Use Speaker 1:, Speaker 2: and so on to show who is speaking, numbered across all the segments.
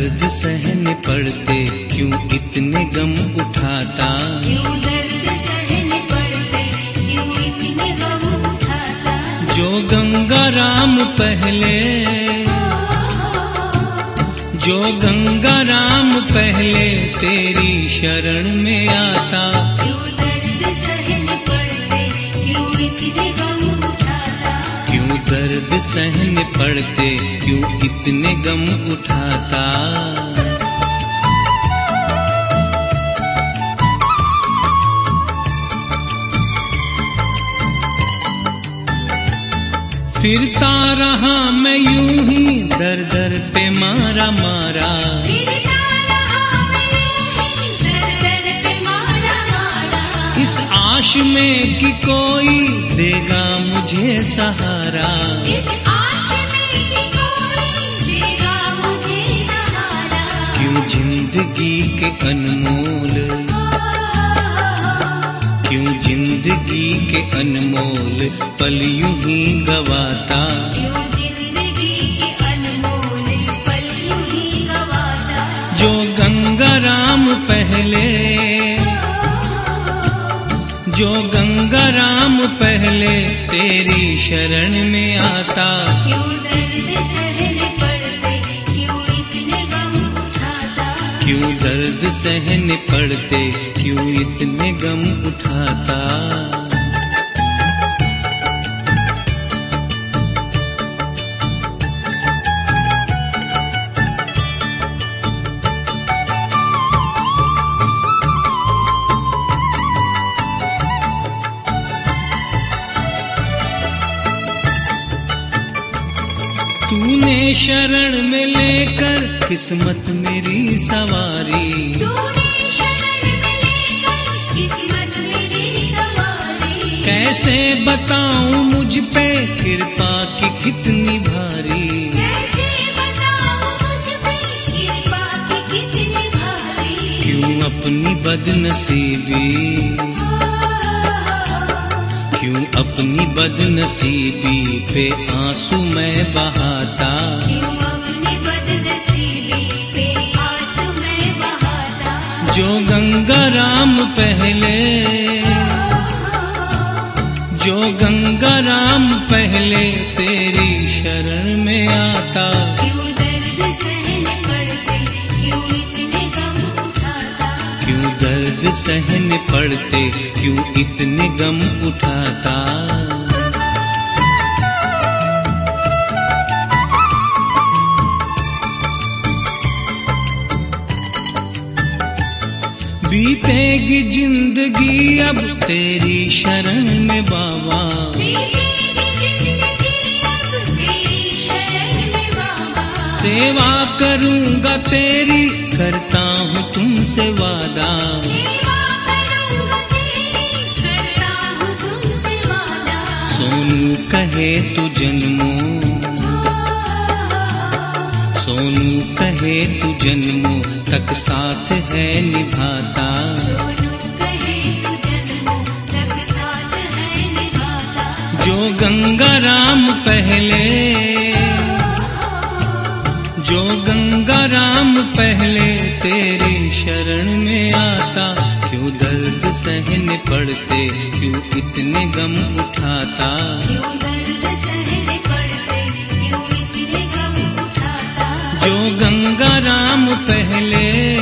Speaker 1: दर्द सहने पड़ते क्यों इतने गम उठाता,
Speaker 2: क्यों दर्द सहने पड़ते क्यों इतने गम उठाता।
Speaker 1: जो गंगा राम पहले, जो गंगा राम पहले तेरी शरण में आता,
Speaker 2: क्यों दर्द सहने पड़ते क्यों इतने गम उठाता,
Speaker 1: क्यों दर्द सहने पड़ते क्यों इतने गम उठाता। फिरता रहा मैं यूं ही दर दर पे मारा मारा,
Speaker 2: फिरता रहा मैं यूं ही दर दर पे मारा मारा।
Speaker 1: इस आश में कि कोई देगा मुझे सहारा,
Speaker 2: इस आश में कि कोई देगा मुझे सहारा।
Speaker 1: क्यों जिंदगी के अनमोल, क्यों जिंदगी के अनमोल पल यूं ही गवाता,
Speaker 2: क्यों जिंदगी के अनमोल पल यूं ही गवाता।
Speaker 1: जो गंगा राम पहले, जो गंगा राम पहले तेरी शरण में आता,
Speaker 2: क्यों दर्द सहने पड़ते क्यों इतने गम उठाता,
Speaker 1: क्यों दर्द सहने पड़ते क्यों इतने गम उठाता। तूने शरण में लेकर किस्मत मेरी सवारी,
Speaker 2: तूने शरण में लेकर किस्मत मेरी सवारी।
Speaker 1: कैसे बताऊं मुझ पे कृपा की कितनी भारी,
Speaker 2: कैसे बताऊं मुझ पे कृपा की कितनी भारी।
Speaker 1: क्यों अपनी बदनसीबी, क्यों अपनी बदनसीबी पे आंसू मैं बहाता,
Speaker 2: क्यों अपनी बदनसीबी पे आंसू मैं बहाता।
Speaker 1: जो गंगा राम पहले, जो गंगा राम पहले तेरी शरण में आता,
Speaker 2: क्यों दर्द सहने पड़ते क्यों इतने गम उठाता,
Speaker 1: क्यों दर्द सहने पड़ते क्यों इतने गम उठाता। बीतेगी जिंदगी अब तेरी शरण में बाबा,
Speaker 2: बीतेगी जिंदगी अब तेरी शरण में बाबा।
Speaker 1: सेवा करूंगा तेरी करता हूँ तुमसे वादा,
Speaker 2: सेवा करूंगा तेरी करता हूँ तुमसे वादा।
Speaker 1: सोनू कहे तू जन्मों, सोनू कहे तू जन्मों तक साथ है निभाता,
Speaker 2: सोनू कहे तू जन्मों तक साथ है निभाता।
Speaker 1: जो गंगा राम पहले, जो गंगा राम पहले तेरी शरण में आता, क्यों दर्द सहने पड़ते क्यों इतने गम उठाता,
Speaker 2: क्यों दर्द सहने पड़ते क्यों इतने गम उठाता।
Speaker 1: जो गंगा राम पहले,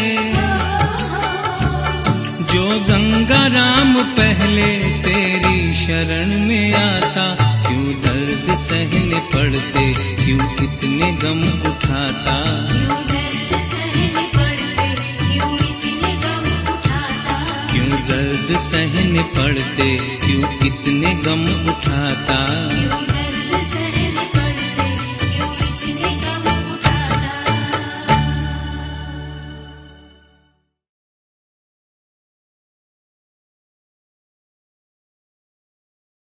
Speaker 1: जो गंगा राम पहले तेरी शरण में आता, क्यों दर्द सहने पड़ते क्यों इतने गम उठाता,
Speaker 2: क्यों दर्द सहने पड़ते क्यों इतने गम उठाता,
Speaker 1: क्यों दर्द सहने पड़ते क्यों इतने गम उठाता।
Speaker 2: क्यों